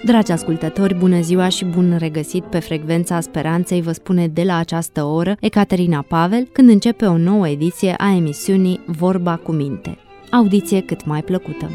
Dragi ascultători, bună ziua și bun regăsit pe Frecvența Speranței, vă spune de la această oră Ecaterina Pavel, când începe o nouă ediție a emisiunii Vorba cu minte. Audiție cât mai plăcută!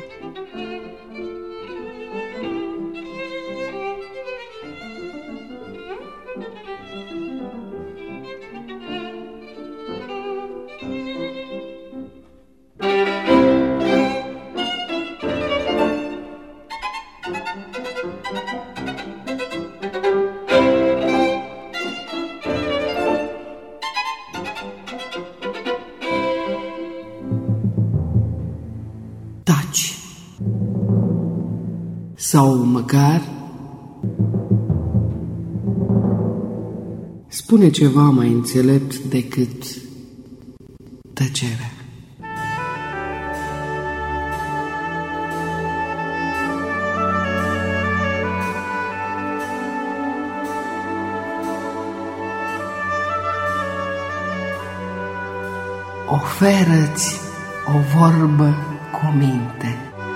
Taci. Sau măcar spune ceva mai înțelept decât tăcerea. Oferă-ți o vorbă cu minte.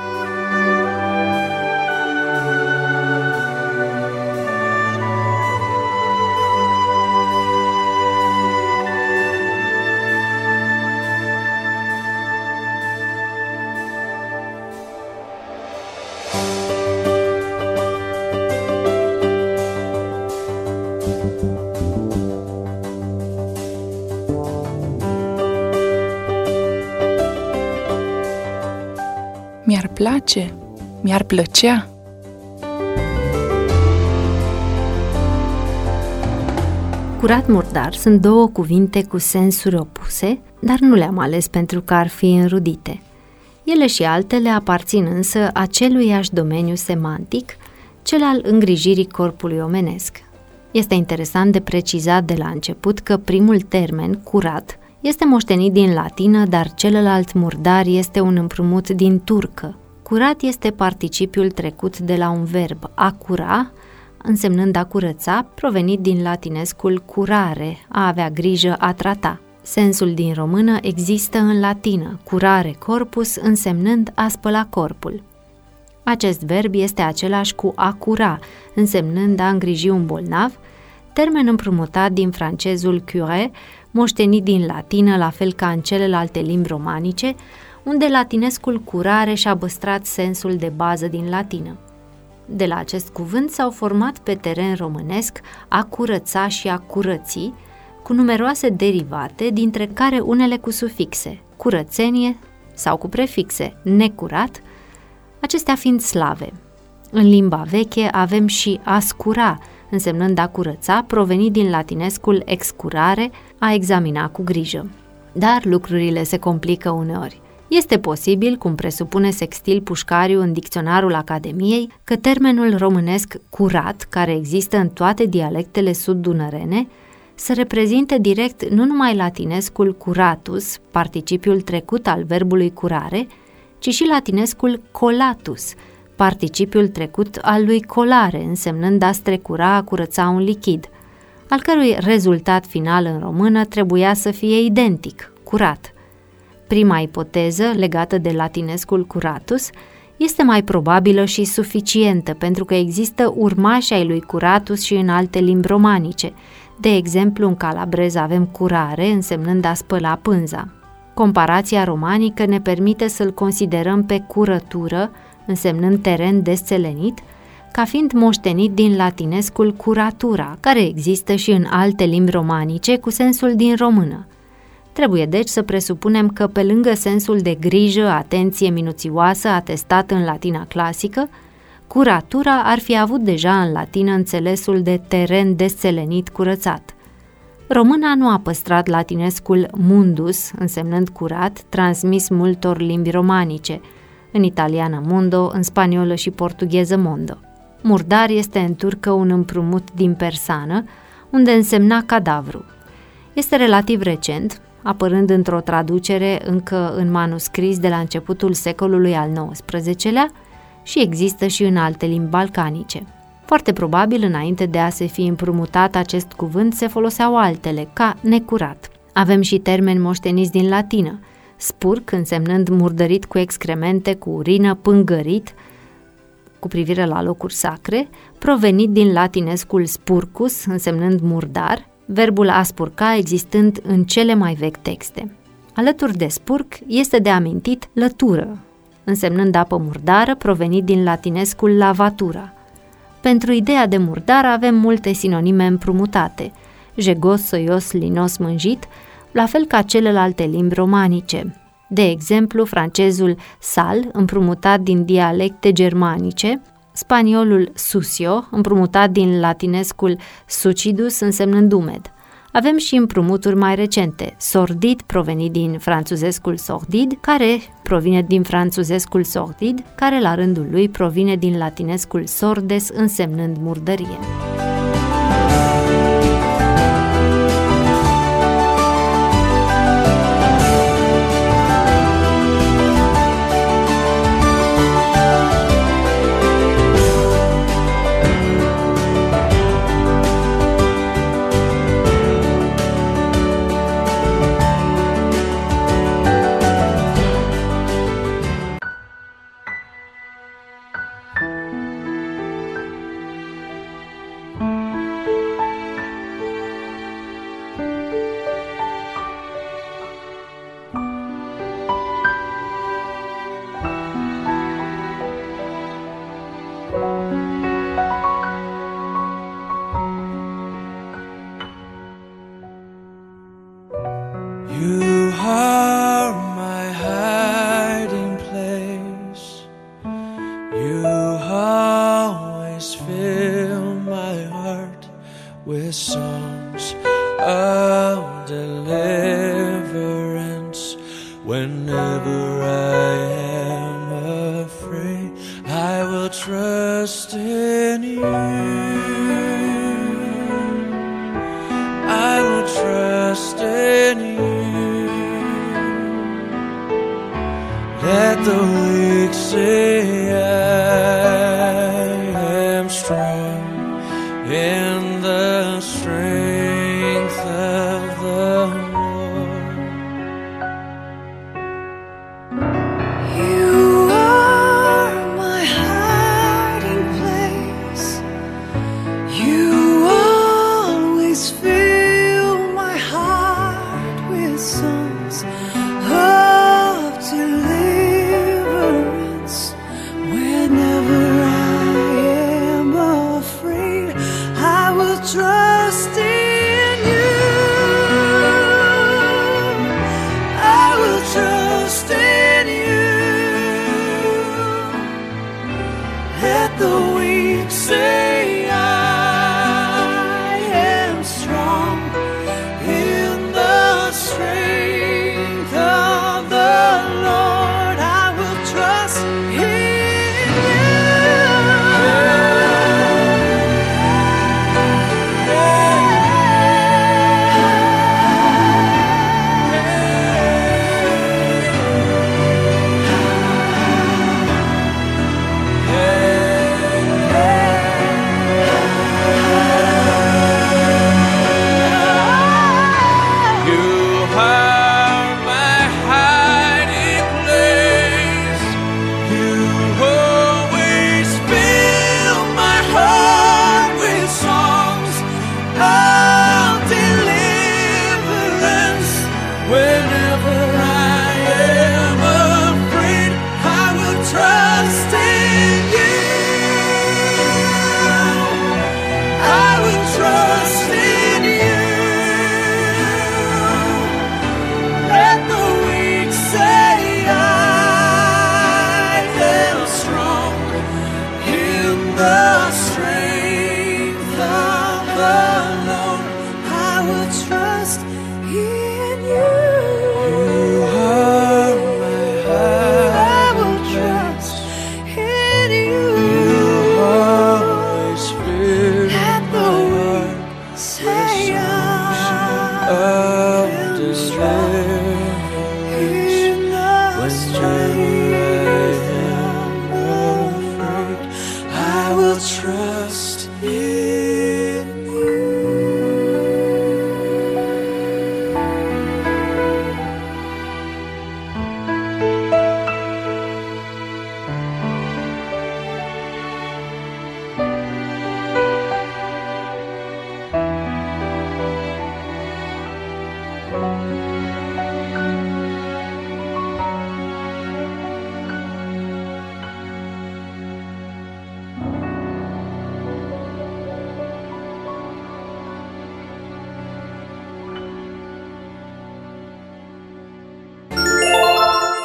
Mi-ar place, mi-ar plăcea. Curat murdar sunt două cuvinte cu sensuri opuse, dar nu le-am ales pentru că ar fi înrudite. Ele și altele aparțin însă aceluiași domeniu semantic, cel al îngrijirii corpului omenesc. Este interesant de precizat de la început că primul termen, curat, este moștenit din latină, dar celălalt murdar este un împrumut din turcă. Curat este participiul trecut de la un verb, a cura, însemnând a curăța, provenit din latinescul curare, a avea grijă, a trata. Sensul din română există în latină, curare corpus, însemnând a spăla corpul. Acest verb este același cu a cura, însemnând a îngriji un bolnav, termen împrumutat din francezul curé, moștenit din latină, la fel ca în celelalte limbi romanice, unde latinescul curare și-a păstrat sensul de bază din latină. De la acest cuvânt s-au format pe teren românesc a curăța și a curăți, cu numeroase derivate, dintre care unele cu sufixe, curățenie sau cu prefixe, necurat, acestea fiind slave. În limba veche avem și a scura, însemnând a curăța, provenit din latinescul excurare, a examina cu grijă. Dar lucrurile se complică uneori. Este posibil, cum presupune Sextil Pușcariu în dicționarul Academiei, că termenul românesc curat, care există în toate dialectele sud-dunărene, să reprezinte direct nu numai latinescul curatus, participiul trecut al verbului curare, ci și latinescul colatus, participiul trecut al lui colare, însemnând a strecura, a curăța un lichid, al cărui rezultat final în română trebuia să fie identic, curat. Prima ipoteză, legată de latinescul curatus, este mai probabilă și suficientă, pentru că există urmași ai lui curatus și în alte limbi romanice. De exemplu, în calabrez avem curare, însemnând a spăla pânza. Comparația romanică ne permite să-l considerăm pe curătură, însemnând teren desțelenit, ca fiind moștenit din latinescul curatura, care există și în alte limbi romanice cu sensul din română. Trebuie deci să presupunem că pe lângă sensul de grijă, atenție minuțioasă atestat în latina clasică, curatura ar fi avut deja în latină înțelesul de teren desțelenit curățat. Româna nu a păstrat latinescul mundus, însemnând curat, transmis multor limbi romanice, în italiană mundo, în spaniolă și portugheză mondo. Murdar este în turcă un împrumut din persană, unde însemna cadavru. Este relativ recent, apărând într-o traducere încă în manuscris de la începutul secolului al XIX-lea și există și în alte limbi balcanice. Foarte probabil, înainte de a se fi împrumutat acest cuvânt, se foloseau altele, ca necurat. Avem și termeni moșteniți din latină, spurc însemnând murdărit cu excremente, cu urină, pângărit, cu privire la locuri sacre, provenit din latinescul spurcus, însemnând murdar, verbul a spurca existând în cele mai vechi texte. Alături de spurc este de amintit lătură, însemnând apă murdară, provenit din latinescul lavatura. Pentru ideea de murdar avem multe sinonime împrumutate, jegos, soios, linos, mânjit, la fel ca celelalte limbi romanice. De exemplu, francezul sal, împrumutat din dialecte germanice, spaniolul sucio, împrumutat din latinescul sucidus, însemnând umed. Avem și împrumuturi mai recente, sordid, provenit din franțuzescul sordid, care provine din franțuzescul sordid, care la rândul lui provine din latinescul sordes, însemnând murdărie. You are my hiding place. You always fill my heart with songs of deliverance. Whenever I am afraid, I will trust in you. I will trust in you. Let the weak say I am strong in the strength of the Lord. You are my hiding place. You always fill my heart with songs of deliverance. Whenever I am afraid, I will trust in you. I will trust in you. Let the weak say I am strong in the strength of the Lord. I will trust in you. You are my hiding place. You always fill my heart with songs of deliverance. Whenever I am afraid, I will trust in you. I will trust in you. Let the weak say I am strong in the strength of the Lord. I will trust in you. You are my I will hiding trust place. in you. You always fill Let my the heart weak say I of am strong deliverance. in the strength Whenever of the Lord. I will trust in you.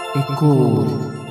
ecouri.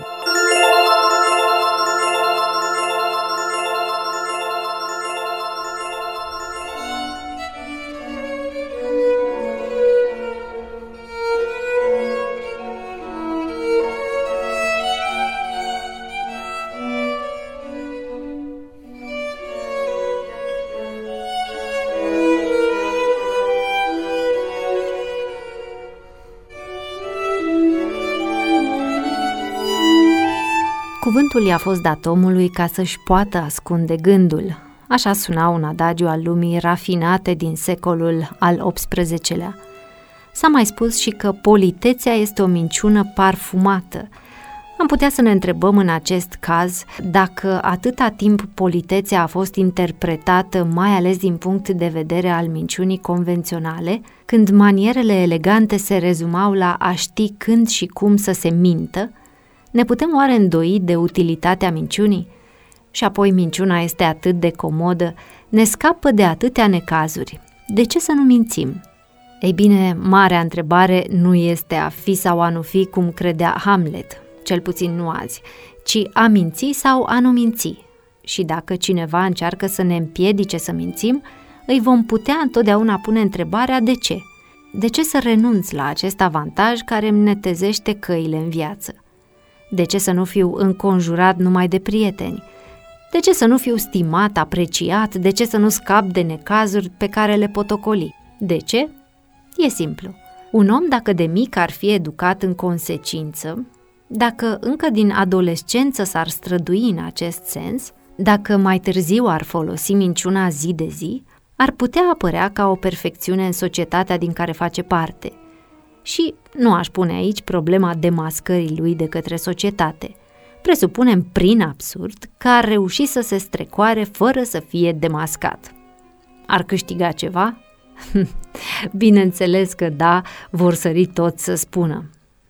Cuvântul i-a fost dat omului ca să-și poată ascunde gândul. Așa suna un adagiu al lumii rafinate din secolul al XVIII-lea. S-a mai spus și că politețea este o minciună parfumată. Am putea să ne întrebăm în acest caz dacă atâta timp politețea a fost interpretată mai ales din punct de vedere al minciunii convenționale, când manierele elegante se rezumau la a ști când și cum să se mintă, ne putem oare îndoi de utilitatea minciunii? Și apoi minciuna este atât de comodă, ne scapă de atâtea necazuri. De ce să nu mințim? Ei bine, marea întrebare nu este a fi sau a nu fi cum credea Hamlet, cel puțin nu azi, ci a minți sau a nu minți. Și dacă cineva încearcă să ne împiedice să mințim, îi vom putea întotdeauna pune întrebarea de ce. De ce să renunț la acest avantaj care îmi netezește căile în viață? De ce să nu fiu înconjurat numai de prieteni? De ce să nu fiu stimat, apreciat? De ce să nu scap de necazuri pe care le pot ocoli? De ce? E simplu. Un om, dacă de mic ar fi educat în consecință, dacă încă din adolescență s-ar strădui în acest sens, dacă mai târziu ar folosi minciuna zi de zi, ar putea apărea ca o perfecțiune în societatea din care face parte. Și nu aș pune aici problema demascării lui de către societate. Presupunem prin absurd că ar reuși să se strecoare fără să fie demascat. Ar câștiga ceva? Bineînțeles că da, vor sări toți să spună.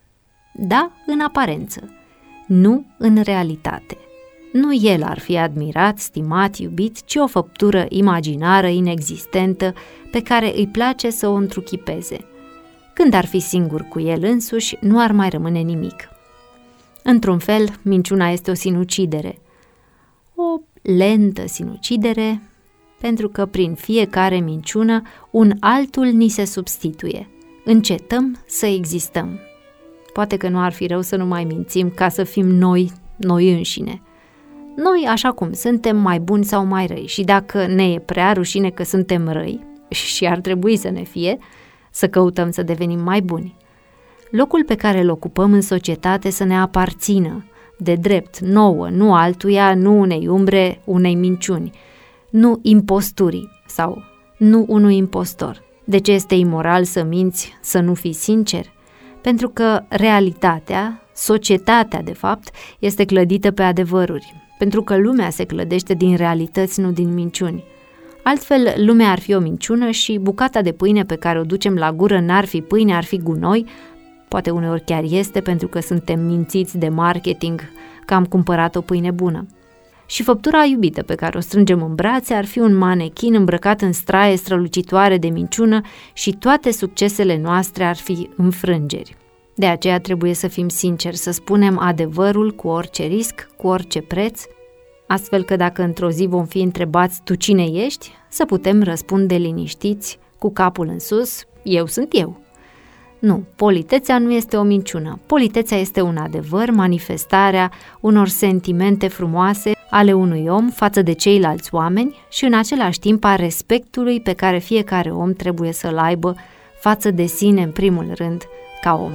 Da, în aparență, nu în realitate. Nu el ar fi admirat, stimat, iubit, ci o făptură imaginară, inexistentă, pe care îi place să o întruchipeze. Când ar fi singur cu el însuși, nu ar mai rămâne nimic. Într-un fel, minciuna este o sinucidere. O lentă sinucidere, pentru că prin fiecare minciună un altul ni se substituie. Încetăm să existăm. Poate că nu ar fi rău să nu mai mințim ca să fim noi înșine. Noi, așa cum suntem, mai buni sau mai răi, și dacă ne e prea rușine că suntem răi, și ar trebui să ne fie, să căutăm să devenim mai buni. Locul pe care îl ocupăm în societate să ne aparțină, de drept, nouă, nu altuia, nu unei umbre, unei minciuni, nu imposturii sau nu unui impostor. De ce este imoral să minți, să nu fii sincer? Pentru că realitatea, societatea de fapt, este clădită pe adevăruri, pentru că lumea se clădește din realități, nu din minciuni. Altfel, lumea ar fi o minciună și bucata de pâine pe care o ducem la gură n-ar fi pâine, ar fi gunoi, poate uneori chiar este pentru că suntem mințiți de marketing că am cumpărat o pâine bună. Și făptura iubită pe care o strângem în brațe ar fi un manechin îmbrăcat în straie strălucitoare de minciună și toate succesele noastre ar fi înfrângeri. De aceea trebuie să fim sinceri, să spunem adevărul cu orice risc, cu orice preț, astfel că dacă într-o zi vom fi întrebați tu cine ești, să putem răspunde liniștiți, cu capul în sus, eu sunt eu. Nu, politețea nu este o minciună. Politețea este un adevăr, manifestarea unor sentimente frumoase ale unui om față de ceilalți oameni și în același timp a respectului pe care fiecare om trebuie să-l aibă față de sine în primul rând ca om.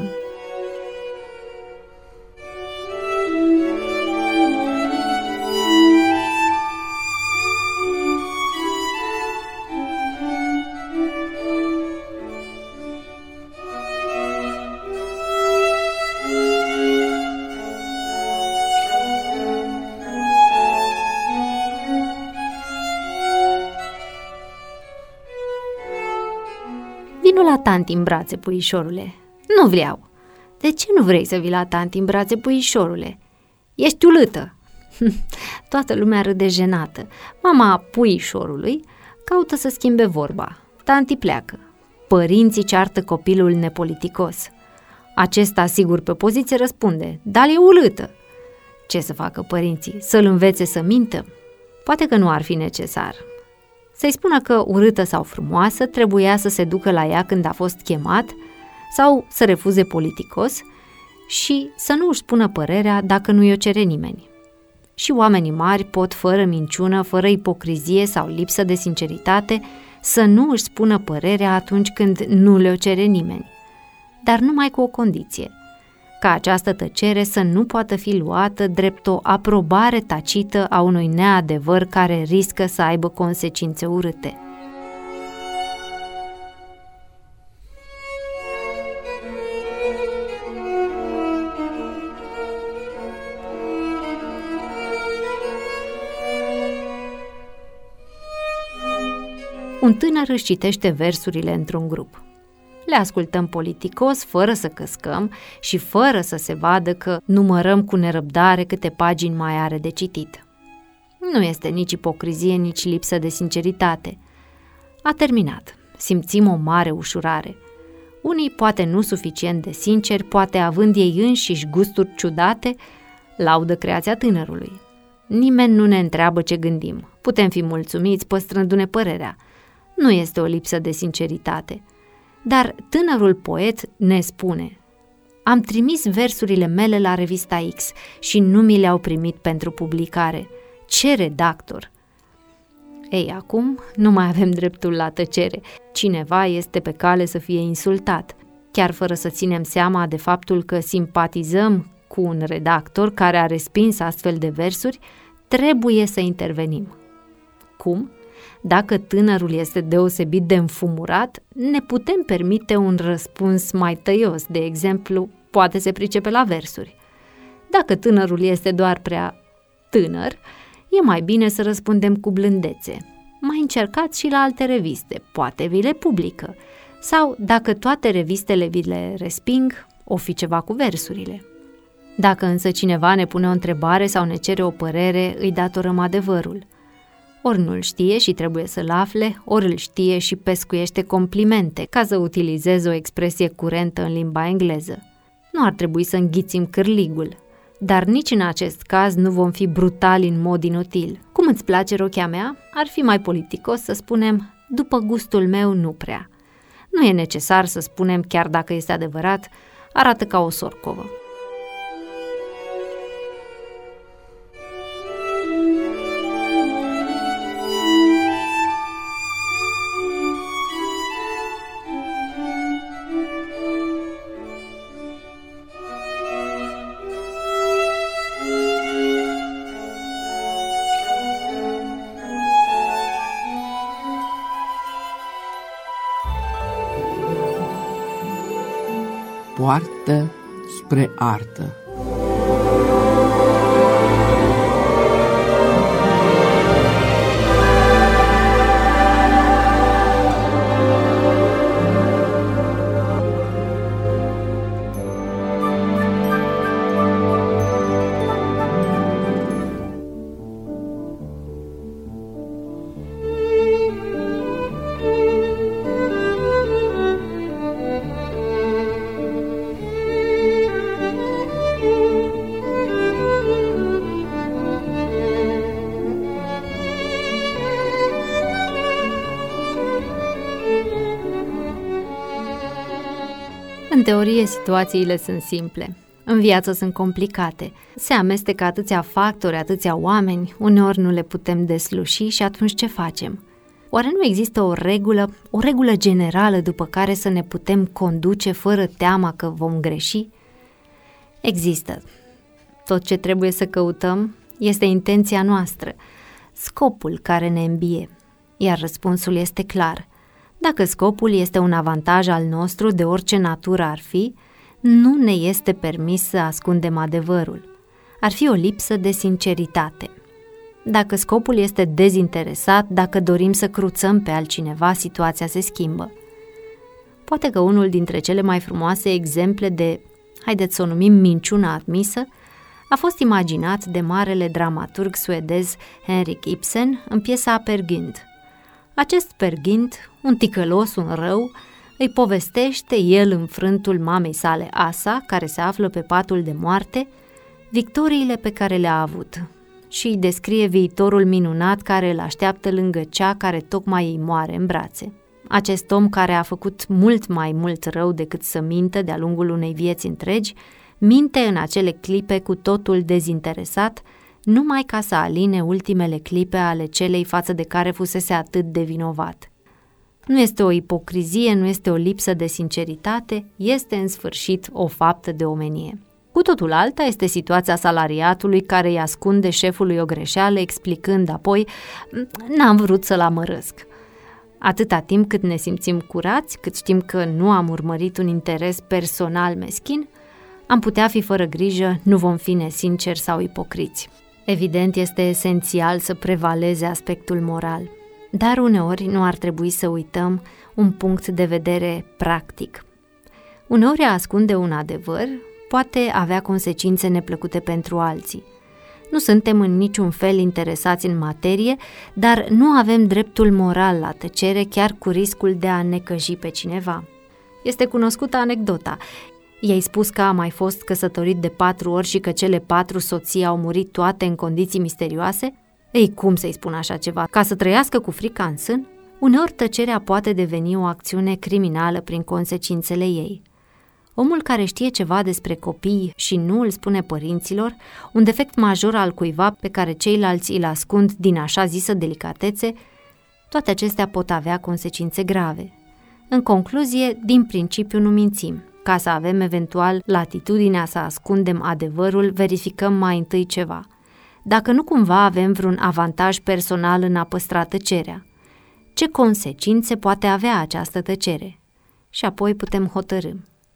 Vino la tanti în brațe, puișorule. Nu vreau. De ce nu vrei să vii la tanti în brațe, puișorule? Ești ulâtă. Toată lumea râde jenată. Mama puișorului caută să schimbe vorba. Tanti pleacă. Părinții ceartă copilul nepoliticos. Acesta, sigur pe poziție, răspunde: dar e urâtă. Ce să facă părinții? Să-l învețe să mintă? Poate că nu ar fi necesar. Să-i spună că urâtă sau frumoasă trebuia să se ducă la ea când a fost chemat sau să refuze politicos și să nu își spună părerea dacă nu i-o cere nimeni. Și oamenii mari pot, fără minciună, fără ipocrizie sau lipsă de sinceritate, să nu își spună părerea atunci când nu le-o cere nimeni, dar numai cu o condiție: ca această tăcere să nu poată fi luată drept o aprobare tacită a unui neadevăr care riscă să aibă consecințe urâte. Un tânăr își citește versurile într-un grup. Le ascultăm politicos, fără să căscăm și fără să se vadă că numărăm cu nerăbdare câte pagini mai are de citit. Nu este nici ipocrizie, nici lipsă de sinceritate. A terminat. Simțim o mare ușurare. Unii, poate nu suficient de sinceri, poate având ei înșiși gusturi ciudate, laudă creația tânărului. Nimeni nu ne întreabă ce gândim. Putem fi mulțumiți păstrându-ne părerea. Nu este o lipsă de sinceritate. Dar tânărul poet ne spune: am trimis versurile mele la revista X și nu mi le-au primit pentru publicare. Ce redactor! Ei, acum nu mai avem dreptul la tăcere. Cineva este pe cale să fie insultat, chiar fără să ținem seama de faptul că simpatizăm cu un redactor care a respins astfel de versuri, trebuie să intervenim. Cum? Dacă tânărul este deosebit de înfumurat, ne putem permite un răspuns mai tăios, de exemplu, poate se pricepe la versuri. Dacă tânărul este doar prea tânăr, e mai bine să răspundem cu blândețe. Mai încercați și la alte reviste, poate vi le publică. Sau, dacă toate revistele vi le resping, o fi ceva cu versurile. Dacă însă cineva ne pune o întrebare sau ne cere o părere, îi datorăm adevărul. Ori nu-l știe și trebuie să-l afle, ori îl știe și pescuiește complimente, ca să utilizez o expresie curentă în limba engleză. Nu ar trebui să înghițim cârligul, dar nici în acest caz nu vom fi brutali în mod inutil. Cum îți place rochea mea? Ar fi mai politicos să spunem: după gustul meu nu prea. Nu e necesar să spunem, chiar dacă este adevărat, arată ca o sorcovă. Poartă spre artă. În teorie, situațiile sunt simple. În viață sunt complicate. Se amestecă atâția factori, atâția oameni, uneori nu le putem desluși și atunci ce facem? Oare nu există o regulă generală după care să ne putem conduce fără teama că vom greși? Există. Tot ce trebuie să căutăm este intenția noastră, scopul care ne îmbie, iar răspunsul este clar. Dacă scopul este un avantaj al nostru de orice natură ar fi, nu ne este permis să ascundem adevărul. Ar fi o lipsă de sinceritate. Dacă scopul este dezinteresat, dacă dorim să cruțăm pe altcineva, situația se schimbă. Poate că unul dintre cele mai frumoase exemple de, haideți să o numim, minciună admisă, a fost imaginat de marele dramaturg suedez Henrik Ibsen în piesa Peer Gynt. Acest Peer Gynt, un ticălos, un rău, îi povestește el înfrântul mamei sale Asa, care se află pe patul de moarte, victoriile pe care le-a avut și îi descrie viitorul minunat care îl așteaptă lângă cea care tocmai îi moare în brațe. Acest om care a făcut mult mai mult rău decât să mintă de-a lungul unei vieți întregi, minte în acele clipe cu totul dezinteresat, numai ca să aline ultimele clipe ale celei față de care fusese atât de vinovat. Nu este o ipocrizie, nu este o lipsă de sinceritate, este în sfârșit o faptă de omenie. Cu totul alta este situația salariatului care îi ascunde șefului o greșeală, explicând apoi: "N-am vrut să-l amărăsc." Atâta timp cât ne simțim curați, cât știm că nu am urmărit un interes personal meschin, am putea fi fără grijă, nu vom fi nesinceri sau ipocriți. Evident, este esențial să prevaleze aspectul moral, dar uneori nu ar trebui să uităm un punct de vedere practic. Uneori a ascunde un adevăr poate avea consecințe neplăcute pentru alții. Nu suntem în niciun fel interesați în materie, dar nu avem dreptul moral la tăcere, chiar cu riscul de a necăji pe cineva. Este cunoscută anecdota. I-ai spus că a mai fost căsătorit de 4 ori și că cele 4 soții au murit toate în condiții misterioase? Ei, cum să-i spun așa ceva? Ca să trăiască cu frica în sân? Uneori tăcerea poate deveni o acțiune criminală prin consecințele ei. Omul care știe ceva despre copii și nu îl spune părinților, un defect major al cuiva pe care ceilalți îl ascund din așa zisă delicatețe, toate acestea pot avea consecințe grave. În concluzie, din principiu nu mințim. Ca să avem eventual latitudinea să ascundem adevărul, verificăm mai întâi ceva. Dacă nu cumva avem vreun avantaj personal în a păstra tăcerea, ce consecințe poate avea această tăcere? Și apoi putem hotărî.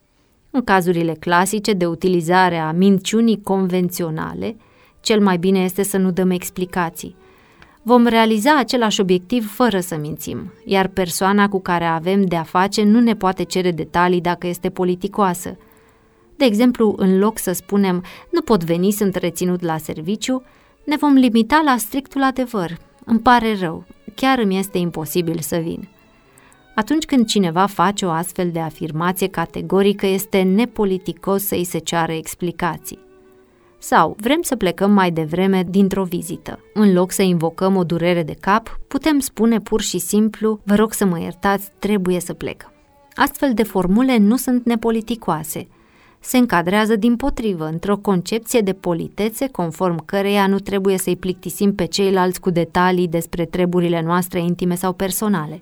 În cazurile clasice de utilizare a minciunii convenționale, cel mai bine este să nu dăm explicații. Vom realiza același obiectiv fără să mințim, iar persoana cu care avem de-a face nu ne poate cere detalii dacă este politicoasă. De exemplu, în loc să spunem "nu pot veni, sunt reținut la serviciu", ne vom limita la strictul adevăr. "Îmi pare rău, chiar îmi este imposibil să vin." Atunci când cineva face o astfel de afirmație categorică, este nepoliticos să îi se ceară explicații. Sau vrem să plecăm mai devreme dintr-o vizită. În loc să invocăm o durere de cap, putem spune pur și simplu "vă rog să mă iertați, trebuie să plec." Astfel de formule nu sunt nepoliticoase. Se încadrează dimpotrivă într-o concepție de politețe conform căreia nu trebuie să-i plictisim pe ceilalți cu detalii despre treburile noastre intime sau personale.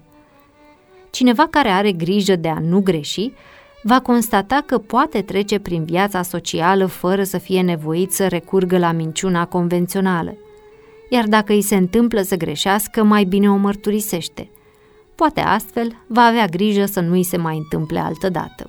Cineva care are grijă de a nu greși va constata că poate trece prin viața socială fără să fie nevoit să recurgă la minciuna convențională. Iar dacă îi se întâmplă să greșească, mai bine o mărturisește. Poate astfel va avea grijă să nu îi se mai întâmple altădată.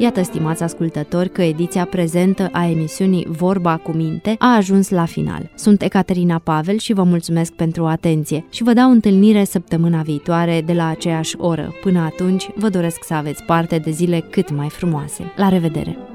Iată, stimați ascultători, că ediția prezentă a emisiunii Vorba cu Minte a ajuns la final. Sunt Ecaterina Pavel și vă mulțumesc pentru atenție și vă dau întâlnire săptămâna viitoare de la aceeași oră. Până atunci, vă doresc să aveți parte de zile cât mai frumoase. La revedere!